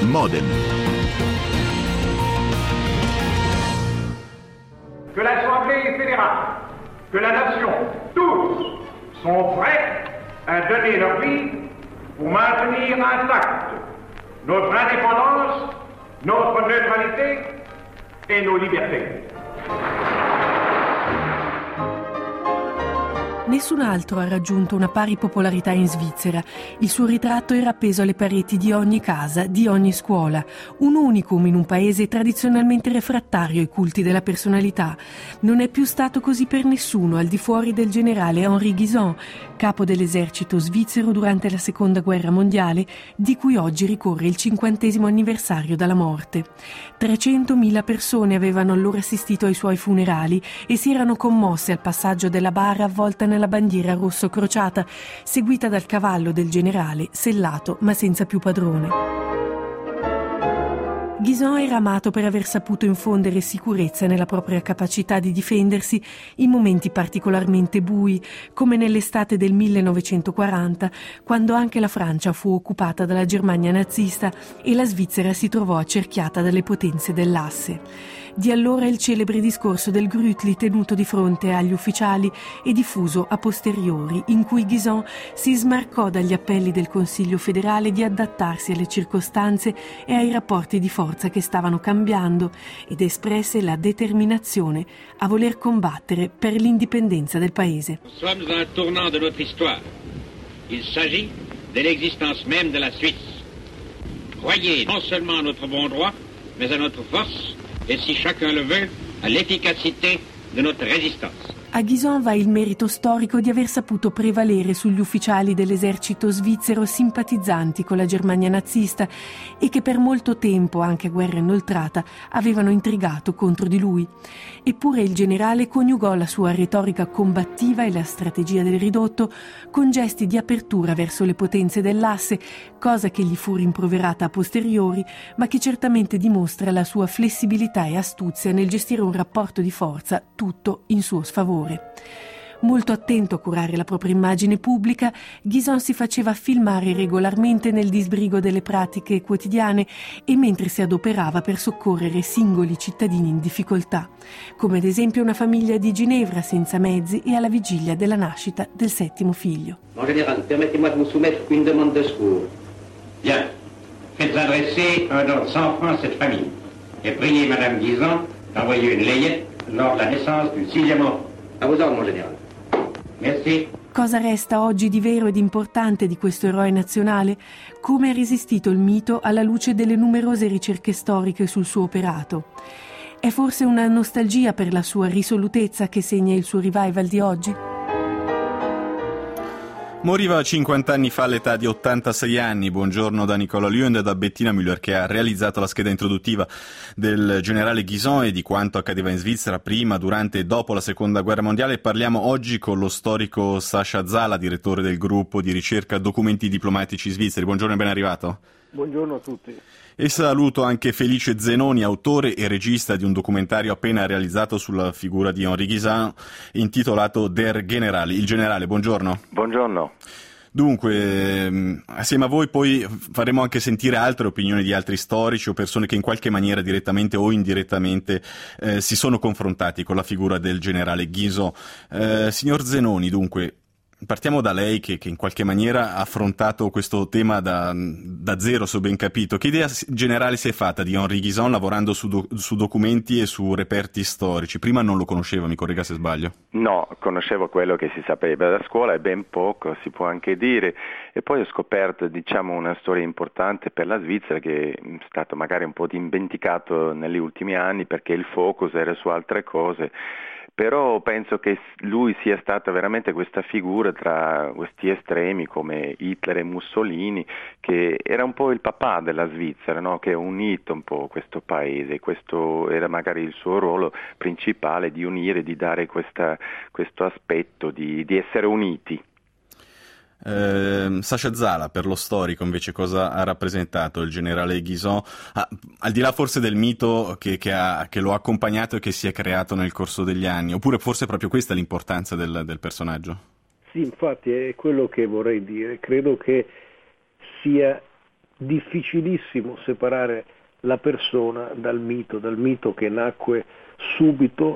Modem. Que l'Assemblée fédérale, que la nation, tous sont prêts à donner leur vie pour maintenir intacte notre indépendance, notre neutralité et nos libertés. Nessun altro ha raggiunto una pari popolarità in Svizzera. Il suo ritratto era appeso alle pareti di ogni casa, di ogni scuola. Un unicum in un paese tradizionalmente refrattario ai culti della personalità. Non è più stato così per nessuno al di fuori del generale Henri Guisan, capo dell'esercito svizzero durante la Seconda Guerra Mondiale, di cui oggi ricorre il 50° anniversario dalla morte. 300.000 persone avevano allora assistito ai suoi funerali e si erano commosse al passaggio della bara avvolta nella bandiera rosso crociata, seguita dal cavallo del generale, sellato ma senza più padrone. Guisan era amato per aver saputo infondere sicurezza nella propria capacità di difendersi in momenti particolarmente bui, come nell'estate del 1940, quando anche la Francia fu occupata dalla Germania nazista e la Svizzera si trovò accerchiata dalle potenze dell'asse. Di allora il celebre discorso del Grütli tenuto di fronte agli ufficiali e diffuso a posteriori, in cui Guisan si smarcò dagli appelli del Consiglio federale di adattarsi alle circostanze e ai rapporti di forza che stavano cambiando ed espresse la determinazione a voler combattere per l'indipendenza del paese. Nous sommes à un tournant de notre histoire. Il s'agit de l'existence même de la Suisse. Croyez non seulement à notre bon droit, mais à notre force et, si chacun le veut, à l'efficacité de notre résistance. A Guisan va il merito storico di aver saputo prevalere sugli ufficiali dell'esercito svizzero simpatizzanti con la Germania nazista e che per molto tempo, anche a guerra inoltrata, avevano intrigato contro di lui. Eppure il generale coniugò la sua retorica combattiva e la strategia del ridotto con gesti di apertura verso le potenze dell'asse, cosa che gli fu rimproverata a posteriori, ma che certamente dimostra la sua flessibilità e astuzia nel gestire un rapporto di forza tutto in suo sfavore. Molto attento a curare la propria immagine pubblica, Guisan si faceva filmare regolarmente nel disbrigo delle pratiche quotidiane e mentre si adoperava per soccorrere singoli cittadini in difficoltà, come ad esempio una famiglia di Ginevra senza mezzi e alla vigilia della nascita del 7° figlio. Mon général, permettez-moi de vous soumettre une demande de secours. Bien. Faites adresser un don de 100 francs à cette famille et priez Madame Guisan d'envoyer une layette lors de la naissance du 6e enfant. A vos ordres, mon général. Merci. Cosa resta oggi di vero ed importante di questo eroe nazionale? Come ha resistito il mito alla luce delle numerose ricerche storiche sul suo operato? È forse una nostalgia per la sua risolutezza che segna il suo revival di oggi? Moriva 50 anni fa all'età di 86 anni. Buongiorno da Nicola Lund e da Bettina Müller, che ha realizzato la scheda introduttiva del generale Guisan e di quanto accadeva in Svizzera prima, durante e dopo la Seconda Guerra Mondiale. Parliamo oggi con lo storico Sascha Zala, direttore del gruppo di ricerca Documenti Diplomatici Svizzeri. Buongiorno e ben arrivato. Buongiorno a tutti. E saluto anche Felice Zenoni, autore e regista di un documentario appena realizzato sulla figura di Henri Guisan intitolato Der General, il generale. Buongiorno. Buongiorno. Dunque, assieme a voi poi faremo anche sentire altre opinioni di altri storici o persone che in qualche maniera direttamente o indirettamente si sono confrontati con la figura del generale Guisan. Signor Zenoni, dunque, partiamo da lei che in qualche maniera ha affrontato questo tema da zero, se ho ben capito. Che idea generale si è fatta di Henri Guisan lavorando su documenti e su reperti storici? Prima non lo conosceva, mi corregga se sbaglio. No, conoscevo quello che si sapeva da scuola e ben poco, si può anche dire. E poi ho scoperto, una storia importante per la Svizzera che è stato magari un po' dimenticato negli ultimi anni perché il focus era su altre cose. Però penso che lui sia stata veramente questa figura tra questi estremi come Hitler e Mussolini, che era un po' il papà della Svizzera, no? Che ha unito un po' questo paese. Questo era magari il suo ruolo principale, di unire, di dare questo aspetto di essere uniti. Sascha Zala, per lo storico invece cosa ha rappresentato il generale Guisan, al di là forse del mito che lo ha accompagnato e che si è creato nel corso degli anni, oppure forse proprio questa è l'importanza del personaggio? Sì, infatti è quello che vorrei dire. Credo che sia difficilissimo separare la persona dal mito che nacque subito,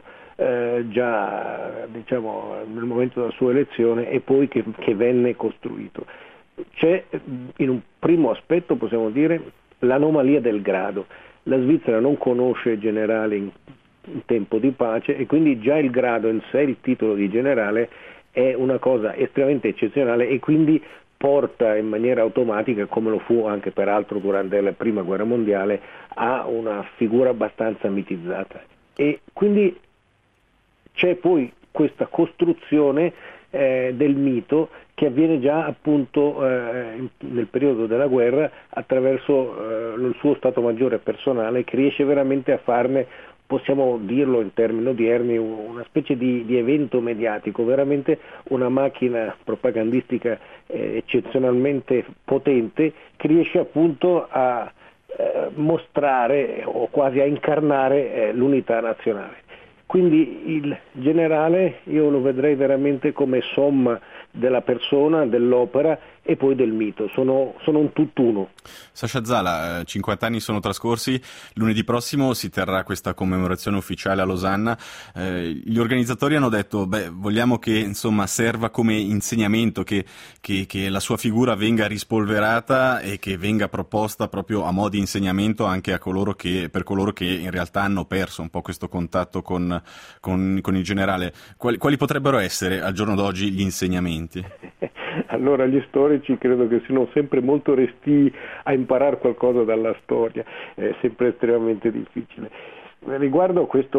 già diciamo nel momento della sua elezione, e poi che venne costruito. C'è in un primo aspetto, possiamo dire, l'anomalia del grado. La Svizzera non conosce generali in tempo di pace, e quindi già il grado in sé, il titolo di generale, è una cosa estremamente eccezionale, e quindi porta in maniera automatica, come lo fu anche peraltro durante la prima guerra mondiale, a una figura abbastanza mitizzata. E quindi c'è poi questa costruzione del mito che avviene già appunto nel periodo della guerra, attraverso il suo stato maggiore personale, che riesce veramente a farne, possiamo dirlo in termini odierni, una specie di evento mediatico, veramente una macchina propagandistica eccezionalmente potente, che riesce appunto a mostrare o quasi a incarnare l'unità nazionale. Quindi il generale io lo vedrei veramente come somma della persona, dell'opera e poi del mito, sono un tutt'uno. Sasha Zala, 50 anni sono trascorsi, lunedì prossimo si terrà questa commemorazione ufficiale a Losanna. Gli organizzatori hanno detto, vogliamo che insomma serva come insegnamento, che la sua figura venga rispolverata e che venga proposta proprio a mo' di insegnamento anche per coloro che in realtà hanno perso un po' questo contatto con il generale. Quali potrebbero essere al giorno d'oggi gli insegnamenti? Allora, gli storici credo che siano sempre molto restii a imparare qualcosa dalla storia, è sempre estremamente difficile. Riguardo a questo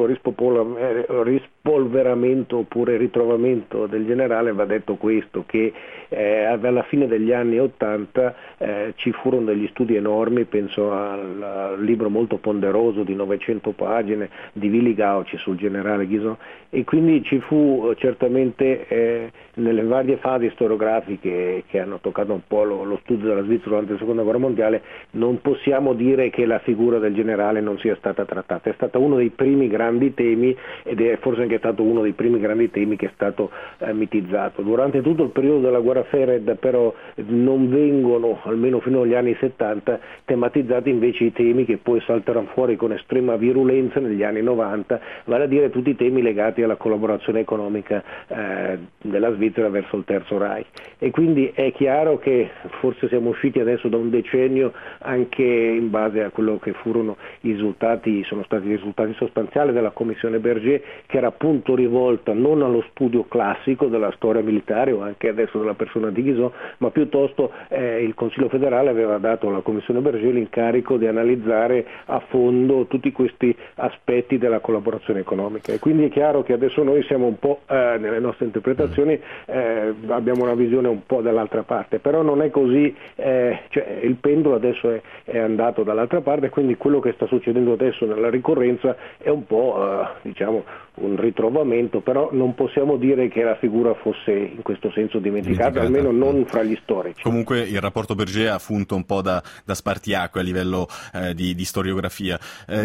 rispolveramento oppure ritrovamento del generale, va detto questo, che alla fine degli anni '80 ci furono degli studi enormi, penso al libro molto ponderoso di 900 pagine di Willy Gauci sul generale Guison, e quindi ci fu certamente nelle varie fasi storiografiche che hanno toccato un po' lo studio della Svizzera durante la seconda guerra mondiale, non possiamo dire che la figura del generale non sia stata trattata. È stata uno dei primi grandi temi, ed è forse anche stato uno dei primi grandi temi che è stato mitizzato. Durante tutto il periodo della guerra fredda però non vengono, almeno fino agli anni 70, tematizzati invece i temi che poi salteranno fuori con estrema virulenza negli anni 90, vale a dire tutti i temi legati alla collaborazione economica della Svizzera verso il Terzo Reich. E quindi è chiaro che forse siamo usciti adesso da un decennio, anche in base a quello che furono i risultati, sono stati i risultati sostanziali della Commissione Berger, che era appunto rivolta non allo studio classico della storia militare o anche adesso della persona di Guison, ma piuttosto il Consiglio federale aveva dato alla Commissione Berger l'incarico di analizzare a fondo tutti questi aspetti della collaborazione economica. E quindi è chiaro che adesso noi siamo un po' nelle nostre interpretazioni abbiamo una visione un po' dall'altra parte, però non è così, cioè il pendolo adesso è andato dall'altra parte, quindi quello che sta succedendo adesso nella ricorrenza è un po' diciamo un ritrovamento, però non possiamo dire che la figura fosse in questo senso dimenticata, almeno non fra gli storici. Comunque il rapporto Berger ha funto un po' da spartiacque a livello di storiografia.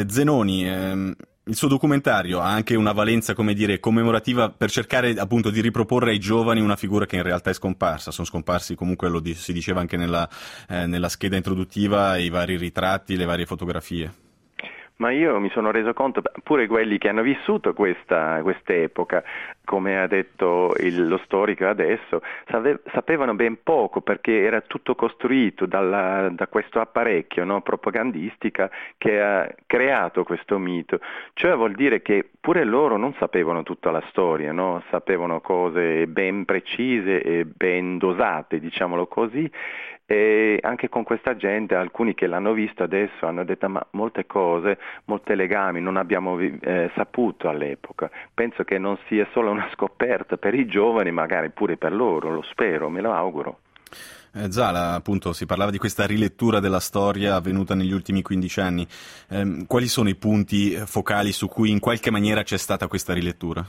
Zenoni, il suo documentario ha anche una valenza, come dire, commemorativa, per cercare appunto di riproporre ai giovani una figura che in realtà è scomparsa. Sono scomparsi, comunque si diceva anche nella scheda introduttiva, i vari ritratti, le varie fotografie. Ma io mi sono reso conto, pure quelli che hanno vissuto quest'epoca, come ha detto lo storico adesso, sapevano ben poco, perché era tutto costruito da questo apparecchio, no, propagandistica, che ha creato questo mito. Cioè vuol dire che pure loro non sapevano tutta la storia, no? Sapevano cose ben precise e ben dosate, diciamolo così. E anche con questa gente, alcuni che l'hanno visto adesso hanno detto ma molte cose, molti legami non abbiamo saputo all'epoca. Penso che non sia solo una scoperta per i giovani, magari pure per loro, lo spero, me lo auguro. Zala, appunto, si parlava di questa rilettura della storia avvenuta negli ultimi 15 anni. Quali sono i punti focali su cui in qualche maniera c'è stata questa rilettura?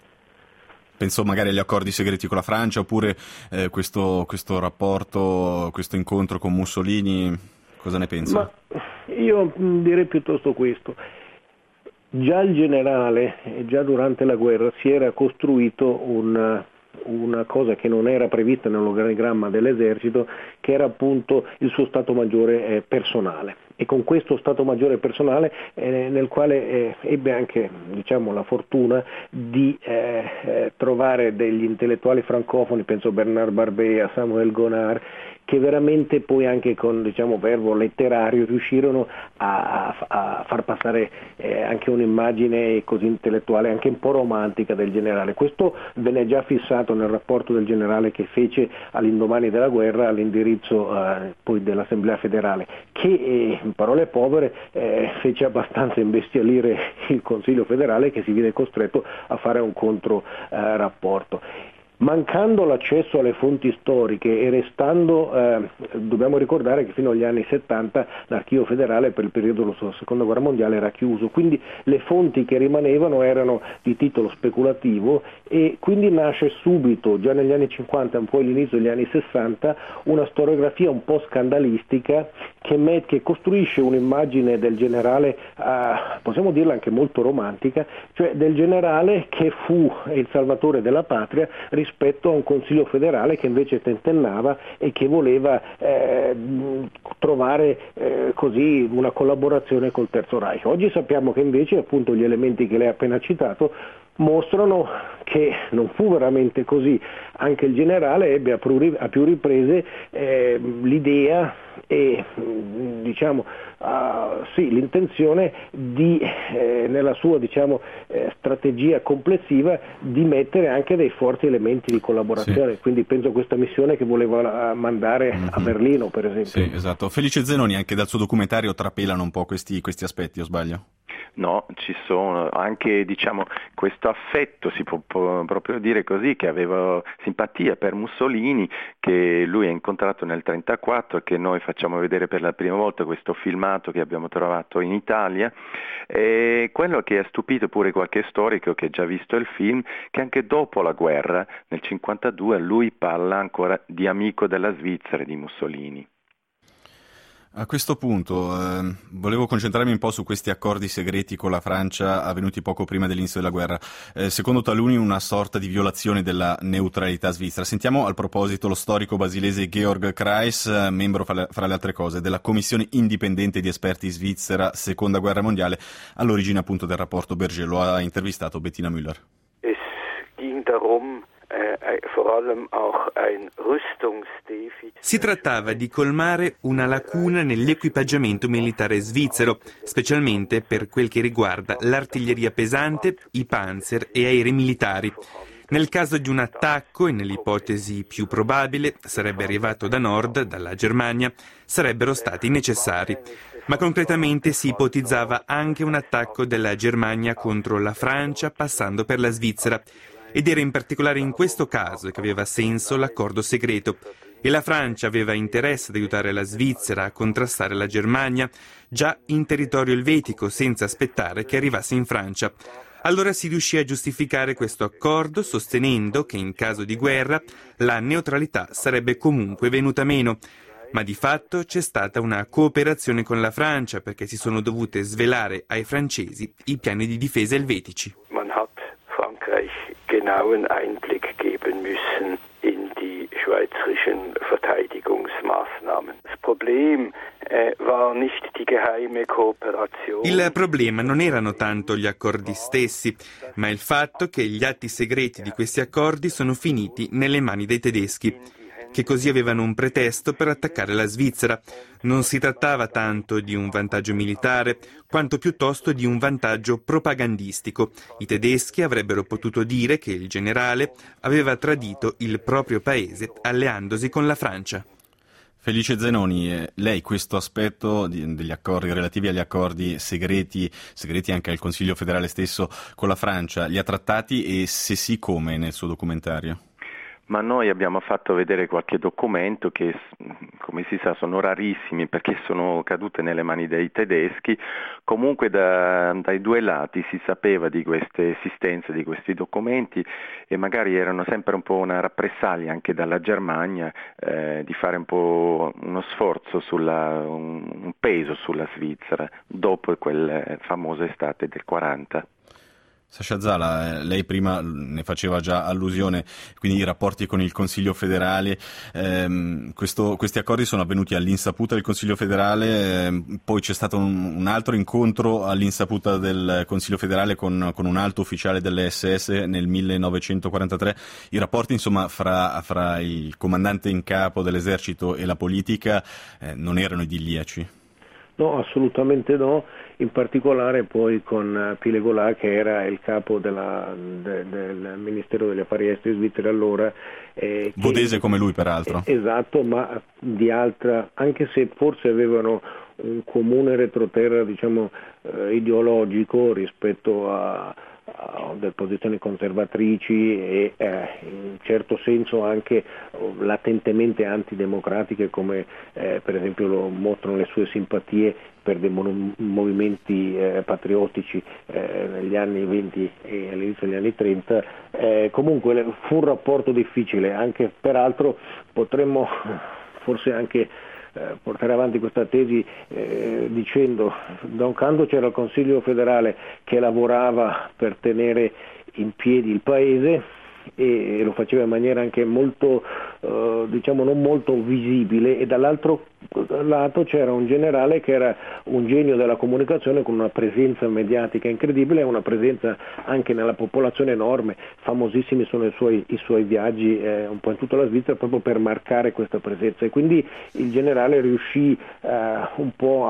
Penso magari agli accordi segreti con la Francia, oppure questo rapporto, questo incontro con Mussolini, cosa ne pensa? Ma io direi piuttosto questo. Già il generale, già durante la guerra, si era costruito un una cosa che non era prevista nell'organigramma dell'esercito, che era appunto il suo Stato Maggiore personale. E con questo Stato Maggiore personale nel quale ebbe anche la fortuna di trovare degli intellettuali francofoni, penso Bernard Barbet, a Samuel Gonard, che veramente poi anche con verbo letterario riuscirono a far passare anche un'immagine così intellettuale, anche un po' romantica del generale. Questo venne già fissato nel rapporto del generale che fece all'indomani della guerra all'indirizzo poi dell'Assemblea federale, che in parole povere fece abbastanza imbestialire il Consiglio federale, che si vide costretto a fare un controrapporto. Mancando l'accesso alle fonti storiche e restando, dobbiamo ricordare che fino agli anni 70 l'archivio federale per il periodo della seconda guerra mondiale era chiuso, quindi le fonti che rimanevano erano di titolo speculativo, e quindi nasce subito, già negli anni 50 e un po' all'inizio degli anni 60, una storiografia un po' scandalistica che costruisce un'immagine del generale, possiamo dirla anche molto romantica, cioè del generale che fu il salvatore della patria rispetto a un Consiglio federale che invece tentennava e che voleva trovare così una collaborazione col Terzo Reich. Oggi sappiamo che invece appunto gli elementi che lei ha appena citato mostrano che non fu veramente così. Anche il generale ebbe a più riprese l'idea e l'intenzione di nella sua strategia complessiva di mettere anche dei forti elementi di collaborazione, sì. Quindi penso a questa missione che voleva mandare a Berlino, per esempio. Sì, esatto. Felice Zenoni, anche dal suo documentario trapelano un po' questi aspetti, o sbaglio? No, ci sono anche questo affetto, si può proprio dire così, che aveva simpatia per Mussolini, che lui ha incontrato nel 1934, che noi facciamo vedere per la prima volta questo filmato che abbiamo trovato in Italia, e quello che ha stupito pure qualche storico che ha già visto il film, che anche dopo la guerra, nel 1952, lui parla ancora di amico della Svizzera di Mussolini. A questo punto volevo concentrarmi un po' su questi accordi segreti con la Francia avvenuti poco prima dell'inizio della guerra. Secondo taluni una sorta di violazione della neutralità svizzera. Sentiamo al proposito lo storico basilese Georg Kreis, membro fra le altre cose della Commissione indipendente di esperti svizzera Seconda Guerra Mondiale, all'origine appunto del rapporto Berger. Lo ha intervistato Bettina Müller. Es ging darum, vor allem auch ein Rüstungsdefizit. Si trattava di colmare una lacuna nell'equipaggiamento militare svizzero, specialmente per quel che riguarda l'artiglieria pesante, i panzer e aerei militari. Nel caso di un attacco, e nell'ipotesi più probabile, sarebbe arrivato da nord, dalla Germania, sarebbero stati necessari. Ma concretamente si ipotizzava anche un attacco della Germania contro la Francia passando per la Svizzera. Ed era in particolare in questo caso che aveva senso l'accordo segreto. E la Francia aveva interesse ad aiutare la Svizzera a contrastare la Germania già in territorio elvetico, senza aspettare che arrivasse in Francia. Allora si riuscì a giustificare questo accordo sostenendo che in caso di guerra la neutralità sarebbe comunque venuta meno. Ma di fatto c'è stata una cooperazione con la Francia perché si sono dovute svelare ai francesi i piani di difesa elvetici. Man hat Frankreich genauen Einblick geben müssen in die schweizerischen Verteidigungsmaßnahmen. Das Problem war nicht die geheime Kooperation. Il problema non erano tanto gli accordi stessi, ma il fatto che gli atti segreti di questi accordi sono finiti nelle mani dei tedeschi, che così avevano un pretesto per attaccare la Svizzera. Non si trattava tanto di un vantaggio militare, quanto piuttosto di un vantaggio propagandistico. I tedeschi avrebbero potuto dire che il generale aveva tradito il proprio paese alleandosi con la Francia. Felice Zenoni, lei questo aspetto degli accordi relativi agli accordi segreti anche al Consiglio federale stesso con la Francia, li ha trattati e se sì come nel suo documentario? Ma noi abbiamo fatto vedere qualche documento che, come si sa, sono rarissimi perché sono cadute nelle mani dei tedeschi. Comunque dai due lati si sapeva di queste esistenze di questi documenti e magari erano sempre un po' una rappresaglia anche dalla Germania di fare un po' uno sforzo un peso sulla Svizzera dopo quelle famose estate del 40. Sasha Zala, lei prima ne faceva già allusione, quindi i rapporti con il Consiglio federale, questi accordi sono avvenuti all'insaputa del Consiglio federale, poi c'è stato un altro incontro all'insaputa del Consiglio federale con un alto ufficiale dell'SS nel 1943. I rapporti insomma fra il comandante in capo dell'esercito e la politica non erano idilliaci. No, assolutamente no, in particolare poi con Pile Golà, che era il capo del Ministero degli Affari Esteri svizzero allora. Bodese come lui peraltro. Esatto, ma di altra, anche se forse avevano un comune retroterra ideologico rispetto a delle posizioni conservatrici e in un certo senso anche latentemente antidemocratiche, come per esempio lo mostrano le sue simpatie per dei movimenti patriottici negli anni 20 e all'inizio degli anni 30. Comunque fu un rapporto difficile, anche peraltro potremmo forse anche portare avanti questa tesi dicendo da un canto c'era il Consiglio federale che lavorava per tenere in piedi il paese e lo faceva in maniera anche molto non molto visibile, e dall'altro lato c'era un generale che era un genio della comunicazione con una presenza mediatica incredibile e una presenza anche nella popolazione enorme. Famosissimi sono i suoi viaggi un po' in tutta la Svizzera proprio per marcare questa presenza, e quindi il generale riuscì un po'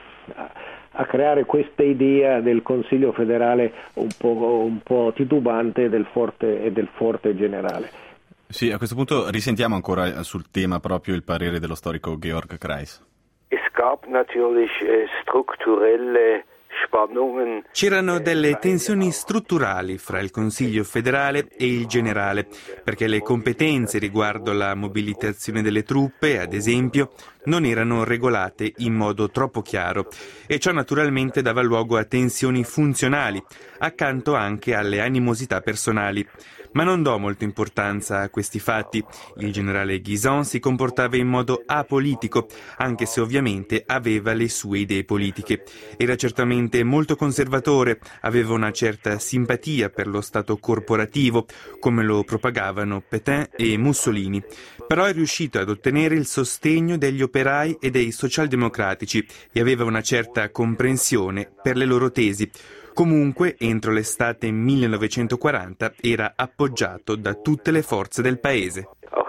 a creare questa idea del Consiglio federale un po' titubante del forte generale. Sì, a questo punto risentiamo ancora sul tema proprio il parere dello storico Georg Kreis. Es gab natürlich strukturelle Spannungen. C'erano delle tensioni strutturali fra il Consiglio federale e il generale, perché le competenze riguardo la mobilitazione delle truppe, ad esempio, non erano regolate in modo troppo chiaro, e ciò naturalmente dava luogo a tensioni funzionali, accanto anche alle animosità personali. Ma non do molta importanza a questi fatti. Il generale Guisan si comportava in modo apolitico, anche se ovviamente aveva le sue idee politiche. Era certamente molto conservatore, aveva una certa simpatia per lo Stato corporativo, come lo propagavano Pétain e Mussolini. Però è riuscito ad ottenere il sostegno degli operai e dei socialdemocratici e aveva una certa comprensione per le loro tesi. Comunque, entro l'estate 1940 era appoggiato da tutte le forze del paese.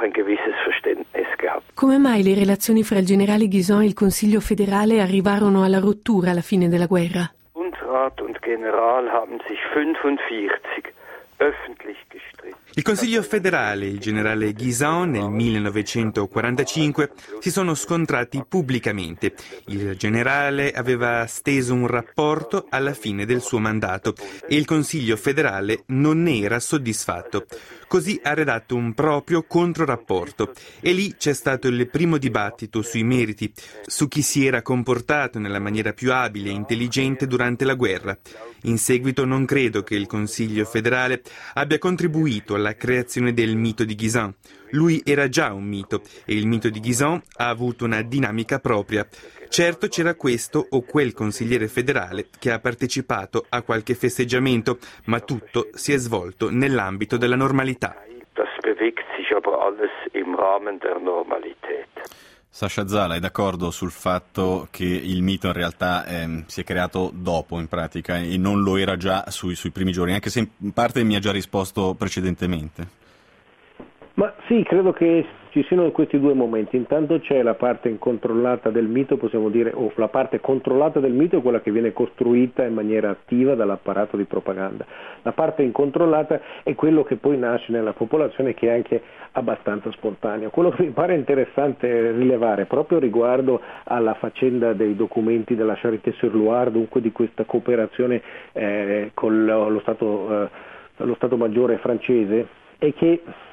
Come mai le relazioni fra il generale Guisan e il Consiglio federale arrivarono alla rottura alla fine della guerra? Bundesrat und General haben sich 45 öffentlich gestritten. Il Consiglio federale e il generale Guisan nel 1945 si sono scontrati pubblicamente. Il generale aveva steso un rapporto alla fine del suo mandato e il Consiglio federale non ne era soddisfatto. Così ha redatto un proprio controrapporto e lì c'è stato il primo dibattito sui meriti, su chi si era comportato nella maniera più abile e intelligente durante la guerra. In seguito non credo che il Consiglio federale abbia contribuito alla creazione del mito di Guisan. Lui era già un mito e il mito di Guisan ha avuto una dinamica propria. Certo c'era questo o quel consigliere federale che ha partecipato a qualche festeggiamento, ma tutto si è svolto nell'ambito della normalità. Das bewegt sich aber alles im Rahmen der Normalität. Sasha Zala è d'accordo sul fatto che il mito in realtà si è creato dopo in pratica e non lo era già sui primi giorni, anche se in parte mi ha già risposto precedentemente. Ma sì, credo che ci siano questi due momenti. Intanto c'è la parte incontrollata del mito, possiamo dire, o la parte controllata del mito è quella che viene costruita in maniera attiva dall'apparato di propaganda. La parte incontrollata è quello che poi nasce nella popolazione, che è anche abbastanza spontaneo. Quello che mi pare interessante rilevare proprio riguardo alla faccenda dei documenti della Charité-sur-Loire, dunque di questa cooperazione con lo Stato Maggiore francese, è che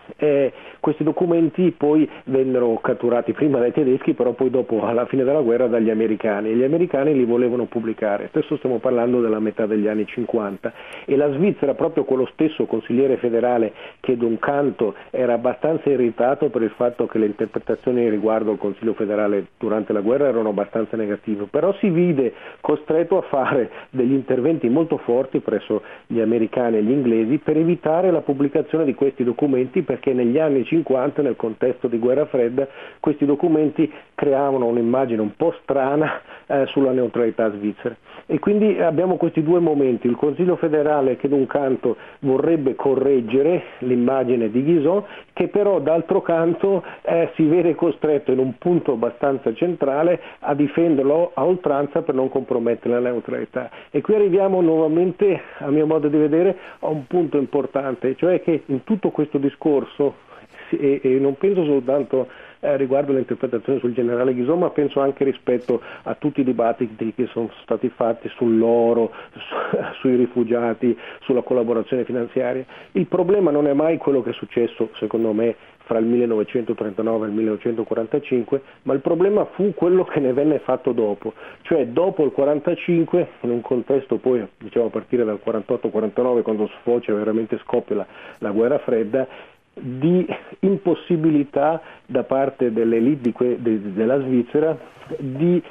Questi documenti poi vennero catturati prima dai tedeschi, però poi dopo, alla fine della guerra, dagli americani, e gli americani li volevano pubblicare. Adesso stiamo parlando della metà degli anni 50 e la Svizzera, proprio quello stesso consigliere federale che da un canto era abbastanza irritato per il fatto che le interpretazioni riguardo al Consiglio federale durante la guerra erano abbastanza negative, però si vide costretto a fare degli interventi molto forti presso gli americani e gli inglesi per evitare la pubblicazione di questi documenti, perché negli anni 50, nel contesto di guerra fredda, questi documenti creavano un'immagine un po' strana sulla neutralità svizzera. E quindi abbiamo questi due momenti: il Consiglio federale che da un canto vorrebbe correggere l'immagine di Guizot, che però d'altro canto si vede costretto in un punto abbastanza centrale a difenderlo a oltranza per non compromettere la neutralità. E qui arriviamo nuovamente, a mio modo di vedere, a un punto importante, cioè che in tutto questo discorso, e non penso soltanto riguardo l'interpretazione sul generale Guizot, ma penso anche rispetto a tutti i dibattiti che sono stati fatti sull'oro, sui rifugiati, sulla collaborazione finanziaria. Il problema non è mai quello che è successo, secondo me, fra il 1939 e il 1945, ma il problema fu quello che ne venne fatto dopo, cioè dopo il 45, in un contesto poi, diciamo, a partire dal 48-49, quando sfocia veramente scoppia la guerra fredda, di impossibilità da parte dell'elite della Svizzera di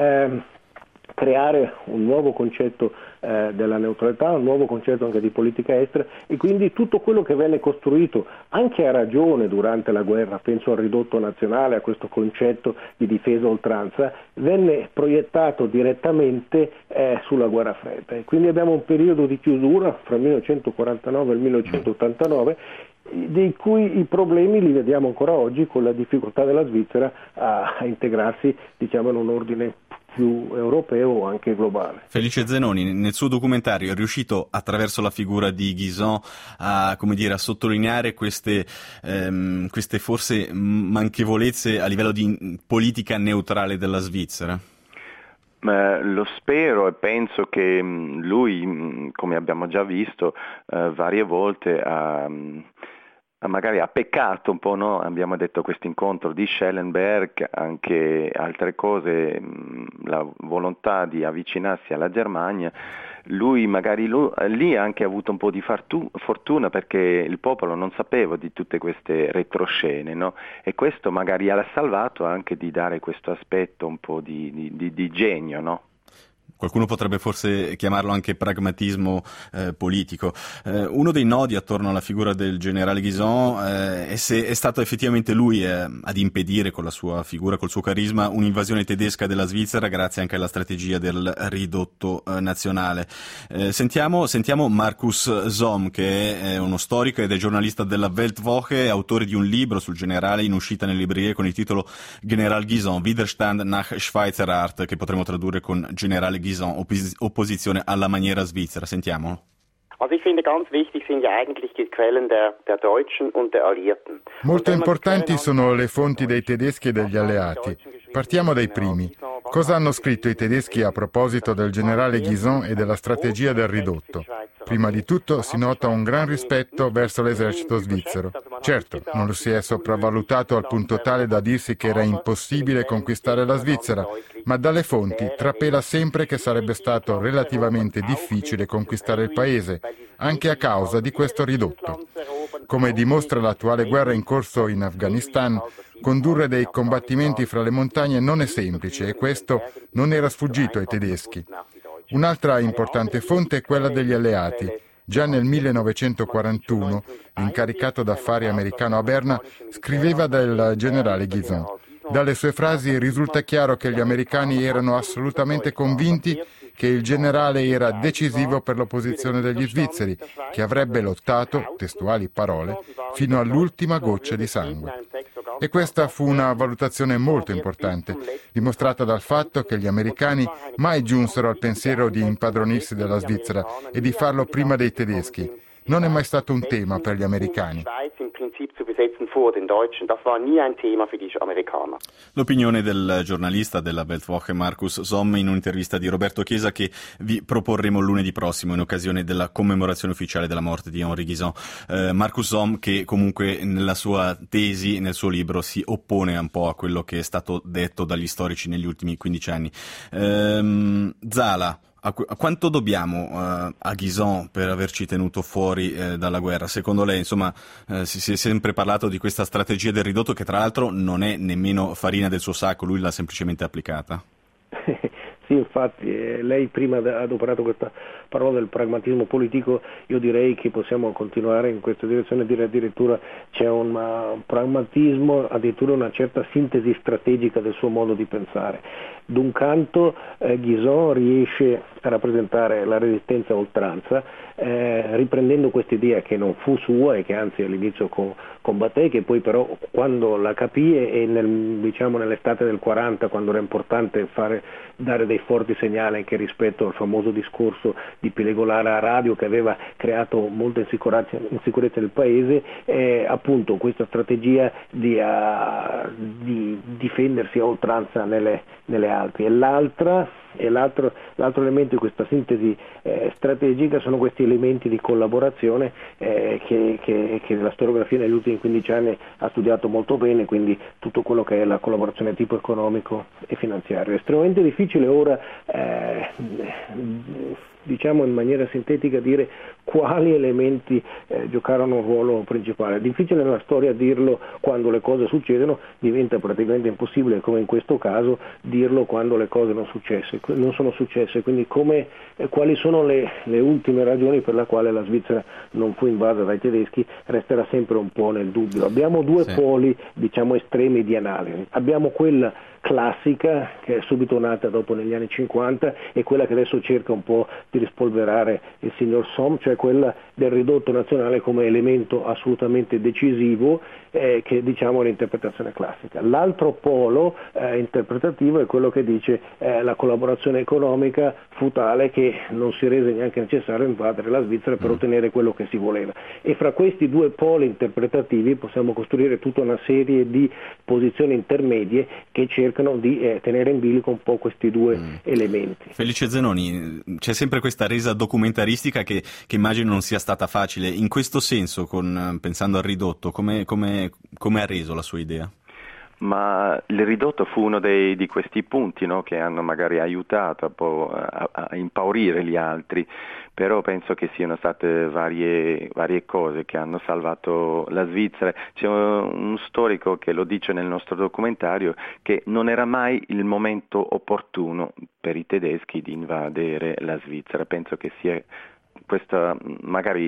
creare un nuovo concetto della neutralità, un nuovo concetto anche di politica estera, e quindi tutto quello che venne costruito anche a ragione durante la guerra, penso al ridotto nazionale, a questo concetto di difesa a oltranza, venne proiettato direttamente sulla guerra fredda. E quindi abbiamo un periodo di chiusura fra il 1949 e il 1989, di cui i problemi li vediamo ancora oggi, con la difficoltà della Svizzera a integrarsi, diciamo, in un ordine più europeo o anche globale. Felice Zenoni, nel suo documentario è riuscito, attraverso la figura di Guizot, a sottolineare queste forse manchevolezze a livello di politica neutrale della Svizzera? Lo spero, e penso che lui, come abbiamo già visto varie volte, magari ha peccato un po', no? Abbiamo detto questo incontro di Schellenberg, anche altre cose, la volontà di avvicinarsi alla Germania. Lui lì ha anche avuto un po' di fortuna, perché il popolo non sapeva di tutte queste retroscene, no? E questo magari ha salvato anche di dare questo aspetto un po' di genio, no? Qualcuno potrebbe forse chiamarlo anche pragmatismo politico. Uno dei nodi attorno alla figura del generale Guizot è se è stato effettivamente lui ad impedire, con la sua figura, col suo carisma, un'invasione tedesca della Svizzera, grazie anche alla strategia del ridotto nazionale. Sentiamo Markus Somm, che è uno storico ed è giornalista della Weltwoche, autore di un libro sul generale in uscita nelle librerie con il titolo General Guizot, Widerstand nach Schweizer Art, che potremmo tradurre con generale Guizot, opposizione alla maniera svizzera. Sentiamo. Also ich finde ganz wichtig sind ja eigentlich die Quellen der Deutschen und der Alliierten. Molto importanti sono le fonti dei tedeschi e degli alleati. Partiamo dai primi. Cosa hanno scritto i tedeschi a proposito del generale Guizot e della strategia del ridotto? Prima di tutto si nota un gran rispetto verso l'esercito svizzero. Certo, non lo si è sopravvalutato al punto tale da dirsi che era impossibile conquistare la Svizzera, ma dalle fonti trapela sempre che sarebbe stato relativamente difficile conquistare il paese, anche a causa di questo ridotto. Come dimostra l'attuale guerra in corso in Afghanistan, condurre dei combattimenti fra le montagne non è semplice, e questo non era sfuggito ai tedeschi. Un'altra importante fonte è quella degli alleati. Già nel 1941, l'incaricato d'affari americano a Berna scriveva del generale Guizot. Dalle sue frasi risulta chiaro che gli americani erano assolutamente convinti che il generale era decisivo per l'opposizione degli svizzeri, che avrebbe lottato, testuali parole, fino all'ultima goccia di sangue. E questa fu una valutazione molto importante, dimostrata dal fatto che gli americani mai giunsero al pensiero di impadronirsi della Svizzera e di farlo prima dei tedeschi. non è mai stato un tema per gli americani. L'opinione del giornalista della Weltwoche Markus Somm in un'intervista di Roberto Chiesa che vi proporremo lunedì prossimo in occasione della commemorazione ufficiale della morte di Henri Guisan. Markus Somm che comunque nella sua tesi, nel suo libro, si oppone un po' a quello che è stato detto dagli storici negli ultimi 15 anni. Zala, a quanto dobbiamo a Guisan per averci tenuto fuori dalla guerra? Secondo lei, insomma, si è sempre parlato di questa strategia del ridotto che tra l'altro non è nemmeno farina del suo sacco, lui l'ha semplicemente applicata. Sì, infatti, lei prima ha adoperato questa parola del pragmatismo politico, io direi che possiamo continuare in questa direzione, dire addirittura c'è un pragmatismo, addirittura una certa sintesi strategica del suo modo di pensare. D'un canto Guisan riesce a rappresentare la resistenza a oltranza, riprendendo questa idea che non fu sua e che anzi all'inizio combatté, che poi però quando la capì e nell'estate del 40, quando era importante dare dei forti segnali anche rispetto al famoso discorso di Pelego Lara a radio che aveva creato molta insicurezza nel paese, appunto questa strategia di difendersi a oltranza nelle Alpi. E l'altro elemento di questa sintesi strategica sono questi elementi di collaborazione che la storiografia negli ultimi 15 anni ha studiato molto bene, quindi tutto quello che è la collaborazione di tipo economico e finanziario. È estremamente difficile ora diciamo in maniera sintetica dire quali elementi giocarono un ruolo principale. È difficile nella storia dirlo quando le cose succedono, diventa praticamente impossibile, come in questo caso, dirlo quando le cose non sono successe, quindi quali sono le ultime ragioni per la quale la Svizzera non fu invasa dai tedeschi resterà sempre un po' nel dubbio. Abbiamo due poli, diciamo, estremi di analisi. Abbiamo quella classica che è subito nata dopo negli anni 50 e quella che adesso cerca un po' di rispolverare il signor Somm, cioè quella del ridotto nazionale come elemento assolutamente decisivo che diciamo è l'interpretazione classica. L'altro polo interpretativo è quello che dice la collaborazione economica fu tale che non si rese neanche necessario invadere la Svizzera per ottenere quello che si voleva, e fra questi due poli interpretativi possiamo costruire tutta una serie di posizioni intermedie che cercano di tenere in bilico un po' questi due elementi. Felice Zenoni, c'è sempre questa resa documentaristica che immagino non sia stata facile. In questo senso, pensando al ridotto, come ha reso la sua idea? Ma il ridotto fu uno di questi punti, no, che hanno magari aiutato a impaurire gli altri, però penso che siano state varie cose che hanno salvato la Svizzera. C'è un storico che lo dice nel nostro documentario che non era mai il momento opportuno per i tedeschi di invadere la Svizzera. Penso che sia questa magari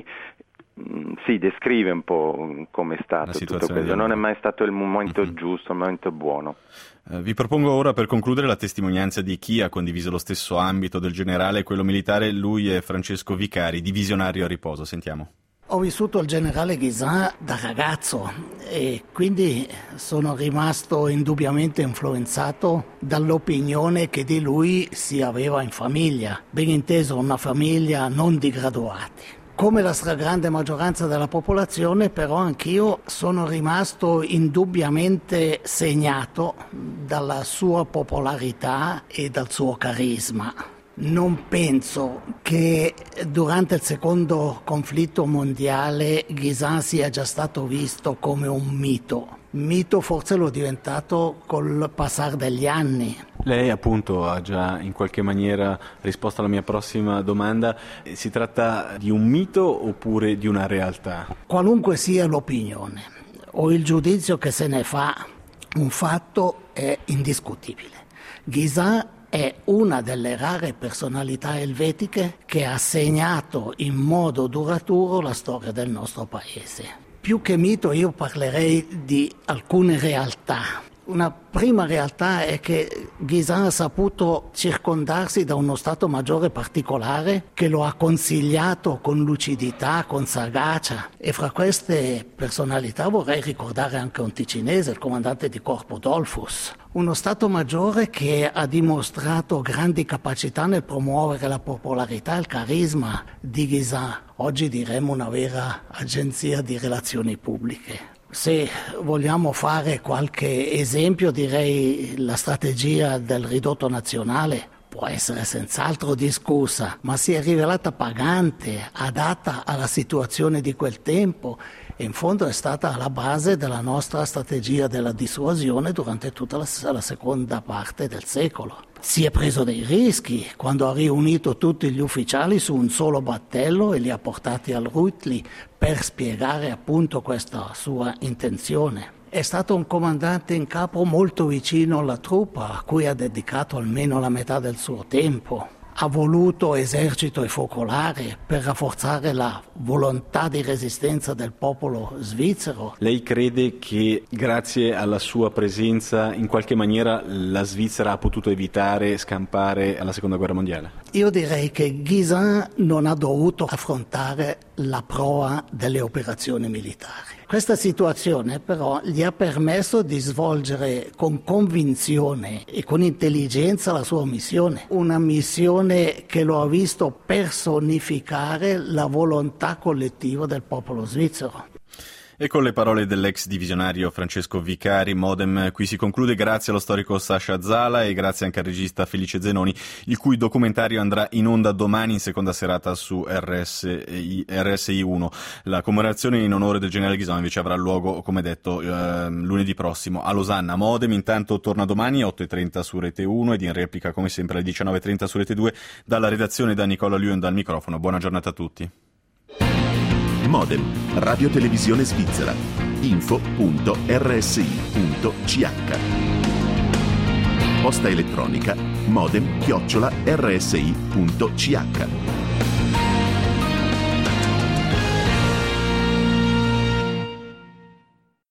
descrive un po' come è stato tutto questo. Non è mai stato il momento giusto, il momento buono. Vi propongo ora, per concludere, la testimonianza di chi ha condiviso lo stesso ambito del generale e quello militare. Lui è Francesco Vicari, divisionario a riposo. Sentiamo. Ho vissuto il generale Guisan da ragazzo e quindi sono rimasto indubbiamente influenzato dall'opinione che di lui si aveva in famiglia, ben inteso una famiglia non di graduati. Come la stragrande maggioranza della popolazione, però anch'io sono rimasto indubbiamente segnato dalla sua popolarità e dal suo carisma. Non penso che durante il secondo conflitto mondiale Guisan sia già stato visto come un mito. Mito forse lo è diventato col passare degli anni. Lei appunto ha già in qualche maniera risposto alla mia prossima domanda. Si tratta di un mito oppure di una realtà? Qualunque sia l'opinione o il giudizio che se ne fa, un fatto è indiscutibile. Guisan è una delle rare personalità elvetiche che ha segnato in modo duraturo la storia del nostro paese. Più che mito io parlerei di alcune realtà. Una prima realtà è che Guisan ha saputo circondarsi da uno Stato Maggiore particolare che lo ha consigliato con lucidità, con sagacia, e fra queste personalità vorrei ricordare anche un ticinese, il comandante di corpo Dollfuss. Uno Stato Maggiore che ha dimostrato grandi capacità nel promuovere la popolarità e il carisma di Guisan. Oggi diremmo una vera agenzia di relazioni pubbliche. Se vogliamo fare qualche esempio, direi la strategia del ridotto nazionale può essere senz'altro discussa, ma si è rivelata pagante, adatta alla situazione di quel tempo e in fondo è stata alla base della nostra strategia della dissuasione durante tutta la seconda parte del secolo. Si è preso dei rischi quando ha riunito tutti gli ufficiali su un solo battello e li ha portati al Rütli per spiegare appunto questa sua intenzione. È stato un comandante in capo molto vicino alla truppa, a cui ha dedicato almeno la metà del suo tempo. Ha voluto esercito e focolare per rafforzare la volontà di resistenza del popolo svizzero. Lei crede che grazie alla sua presenza in qualche maniera la Svizzera ha potuto evitare scampare alla Seconda Guerra Mondiale? Io direi che Guisan non ha dovuto affrontare la prova delle operazioni militari. Questa situazione però gli ha permesso di svolgere con convinzione e con intelligenza la sua missione, una missione che lo ha visto personificare la volontà collettiva del popolo svizzero. E con le parole dell'ex divisionario Francesco Vicari, Modem qui si conclude. Grazie allo storico Sasha Zala e grazie anche al regista Felice Zenoni, il cui documentario andrà in onda domani in seconda serata su RSI 1. La commemorazione in onore del generale Guisan invece avrà luogo, come detto, lunedì prossimo a Losanna. Modem intanto torna domani alle 8:30 su Rete 1 ed in replica come sempre alle 19:30 su Rete 2 dalla redazione da Nicola Luen dal microfono. Buona giornata a tutti. Modem, Radio Televisione Svizzera, info.rsi.ch. Posta elettronica modem@rsi.ch.